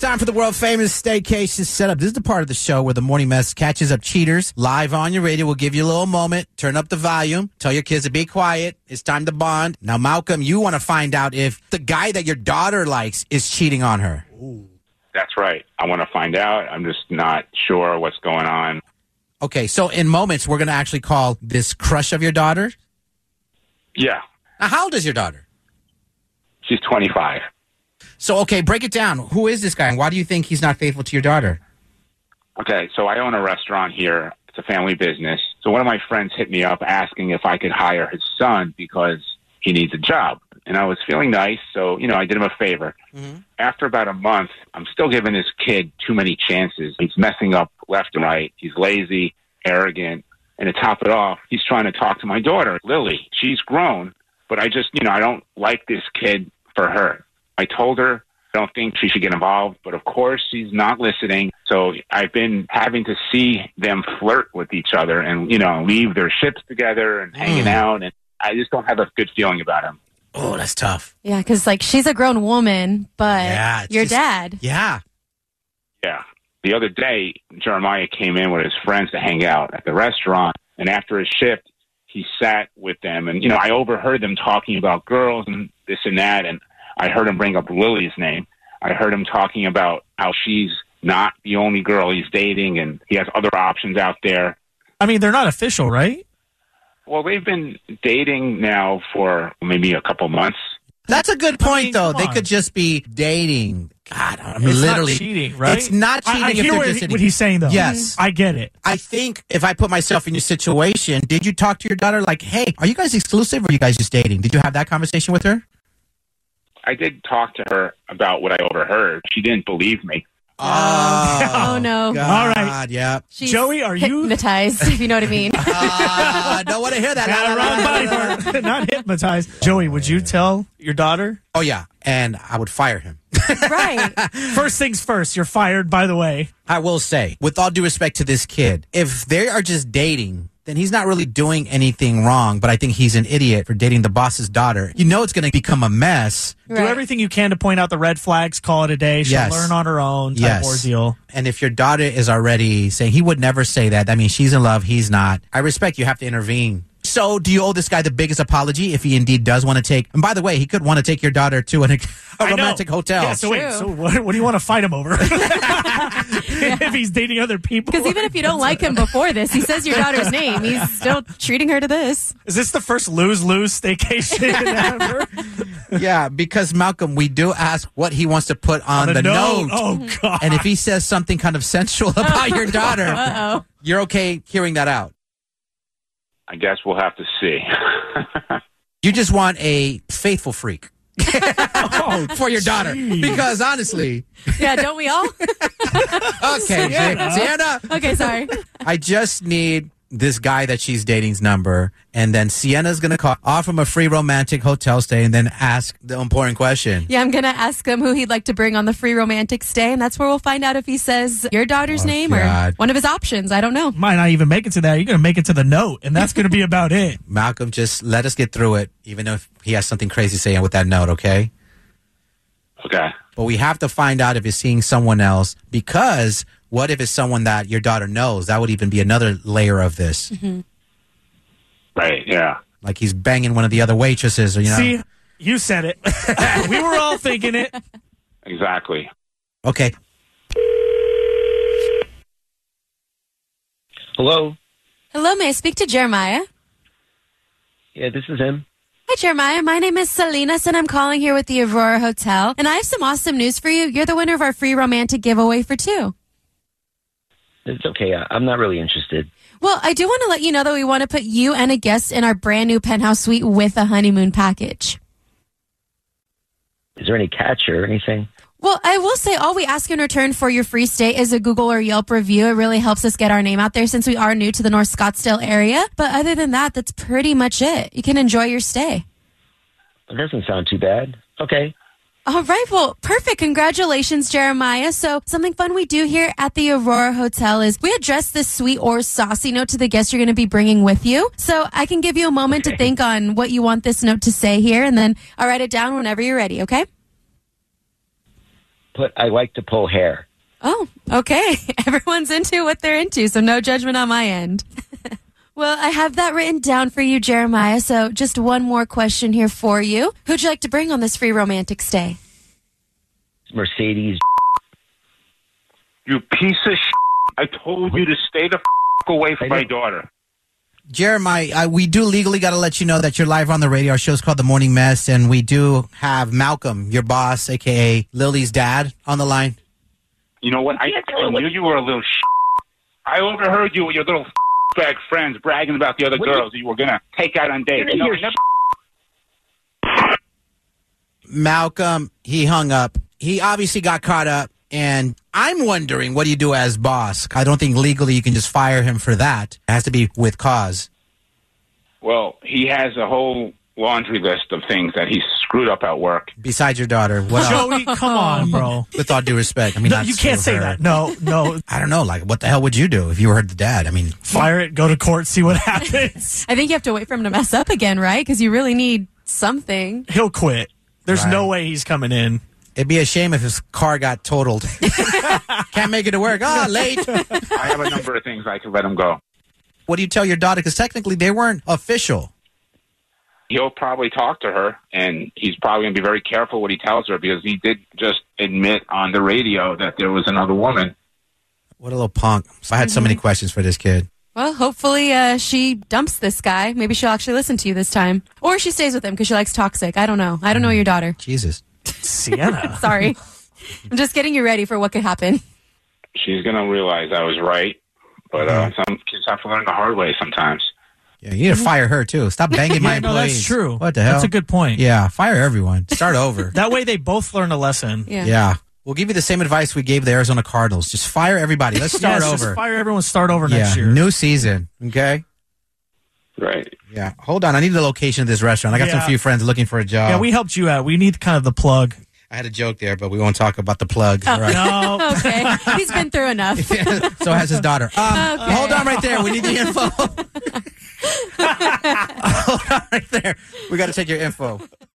Time for the world famous staycation setup. This is the part of the show where the morning mess catches up cheaters live on your radio. We'll give you a little moment. Turn up the volume. Tell your kids to be quiet. It's time to bond. Now, Malcolm, you want to find out if the guy that your daughter likes is cheating on her. Ooh. That's right. I want to find out. I'm just not sure what's going on. Okay, so in moments, we're going to actually call this crush of your daughter? Yeah. Now, how old is your daughter? She's 25. So, okay, break it down. Who is this guy, and why do you think he's not faithful to your daughter? Okay, so I own a restaurant here. It's a family business. So one of my friends hit me up asking if I could hire his son because he needs a job. And I was feeling nice, so, I did him a favor. Mm-hmm. After about a month, I'm still giving this kid too many chances. He's messing up left and right. He's lazy, arrogant. And to top it off, he's trying to talk to my daughter, Lily. She's grown, but I just, I don't like this kid for her. I told her I don't think she should get involved, but of course she's not listening. So I've been having to see them flirt with each other and, leave their ships together and hanging out. And I just don't have a good feeling about him. Oh, that's tough. Yeah, because, she's a grown woman, but your dad. Yeah. Yeah. The other day, Jeremiah came in with his friends to hang out at the restaurant. And after his shift, he sat with them. And, I overheard them talking about girls and this and that. And I heard him bring up Lily's name. I heard him talking about how she's not the only girl he's dating and he has other options out there. I mean, they're not official, right? Well, they've been dating now for maybe a couple months. That's a good point, though. They could just be dating. God, it's literally. Not cheating, right? It's not cheating I if hear they're just what he's saying, though. Yes. I get it. I think if I put myself in your situation, did you talk to your daughter like, hey, are you guys exclusive or are you guys just dating? Did you have that conversation with her? I did talk to her about what I overheard. She didn't believe me. Oh no. God, all right. Yeah. She's Joey, are you hypnotized, if you know what I mean? Don't want to hear that. Wrong body part. Not hypnotized. Joey, would you tell your daughter? Oh, yeah. And I would fire him. Right. First things first, you're fired, by the way. I will say, with all due respect to this kid, if they are just dating, then he's not really doing anything wrong, but I think he's an idiot for dating the boss's daughter. It's going to become a mess. Right. Do everything you can to point out the red flags, call it a day. She'll learn on her own type ordeal. And if your daughter is already saying, he would never say that, that means she's in love, he's not. I respect you have to intervene. So do you owe this guy the biggest apology if he indeed does want to take... And by the way, he could want to take your daughter to a romantic hotel. Yeah, so wait, so what do you want to fight him over? If he's dating other people? Because even if you don't like him before this, he says your daughter's name. He's still treating her to this. Is this the first lose-lose staycation ever? Yeah, because Malcolm, we do ask what he wants to put on the note. Oh, God. And if he says something kind of sensual about your daughter, you're okay hearing that out. I guess we'll have to see. You just want a faithful freak for your daughter. Because honestly... Yeah, don't we all? Okay, Sienna. Okay, sorry. I just need this guy that she's dating's number, and then Sienna's going to call, offer him a free romantic hotel stay, and then ask the important question. Yeah, I'm going to ask him who he'd like to bring on the free romantic stay, and that's where we'll find out if he says your daughter's name or one of his options. I don't know. Might not even make it to that. You're going to make it to the note, and that's going to be about it. Malcolm, just let us get through it, even if he has something crazy to say with that note, okay? Okay. But we have to find out if he's seeing someone else, because what if it's someone that your daughter knows? That would even be another layer of this. Mm-hmm. Right, yeah. Like he's banging one of the other waitresses. Or, See, you said it. We were all thinking it. Exactly. Okay. Hello? Hello, may I speak to Jeremiah? Yeah, this is him. Hi, Jeremiah. My name is Salinas, and I'm calling here with the Aurora Hotel. And I have some awesome news for you. You're the winner of our free romantic giveaway for two. It's okay. I'm not really interested. Well, I do want to let you know that we want to put you and a guest in our brand new penthouse suite with a honeymoon package. Is there any catch or anything? Well, I will say all we ask in return for your free stay is a Google or Yelp review. It really helps us get our name out there since we are new to the North Scottsdale area. But other than that, that's pretty much it. You can enjoy your stay. It doesn't sound too bad. Okay. All right. Well, perfect. Congratulations, Jeremiah. So something fun we do here at the Aurora Hotel is we address this sweet or saucy note to the guest you're going to be bringing with you. So I can give you a moment to think on what you want this note to say here, and then I'll write it down whenever you're ready, okay? I like to pull hair. Oh, okay. Everyone's into what they're into, so no judgment on my end. Well, I have that written down for you, Jeremiah. So just one more question here for you. Who'd you like to bring on this free romantic stay? Mercedes. You piece of shit. I told you to stay the away from my daughter. Jeremiah, we do legally got to let you know that you're live on the radio. Our show's called The Morning Mess, and we do have Malcolm, your boss, a.k.a. Lily's dad, on the line. You know what? I knew you were a little shit. I overheard you with your little bag friends bragging about the other girls that you were going to take out on dates. You know, Malcolm, he hung up. He obviously got caught up, and I'm wondering, what do you do as boss? I don't think legally you can just fire him for that. It has to be with cause. Well, he has a whole laundry list of things that he screwed up at work. Besides your daughter, what else? Joey, come on, bro. With all due respect, I mean, No, you can't say that. No. I don't know. Like, what the hell would you do if you were the dad? I mean, Fire it, go to court, see what happens. I think you have to wait for him to mess up again, right? Because you really need something. He'll quit. There's Right. no way he's coming in. it'd be a shame if his car got totaled. Can't make it to work. Oh, late. I have a number of things I could let him go. What do you tell your daughter? Because technically they weren't official. He'll probably talk to her, and he's probably going to be very careful what he tells her because he did just admit on the radio that there was another woman. What a little punk. I had so many questions for this kid. Well, hopefully she dumps this guy. Maybe she'll actually listen to you this time. Or she stays with him because she likes toxic. I don't know. I don't know your daughter. Jesus. Sienna. Sorry. I'm just getting you ready for what could happen. She's going to realize I was right, but some kids have to learn the hard way sometimes. Yeah, you need to fire her, too. Stop banging my No, employees. that's true. What the hell? That's a good point. Yeah, fire everyone. Start over. That way they both learn a lesson. Yeah. Yeah. We'll give you the same advice we gave the Arizona Cardinals. Just fire everybody. Let's start Yes, over. Just fire everyone, start over next year. New season. Okay? Right. Yeah. Hold on. I need the location of this restaurant. I got some Yeah. few friends looking for a job. Yeah, we helped you out. We need kind of the plug. I had a joke there, but we won't talk about the plug. All right. No. Okay. He's been through enough. So has his daughter. Hold on right there. We need the info. Hold on right there. We got to take your info.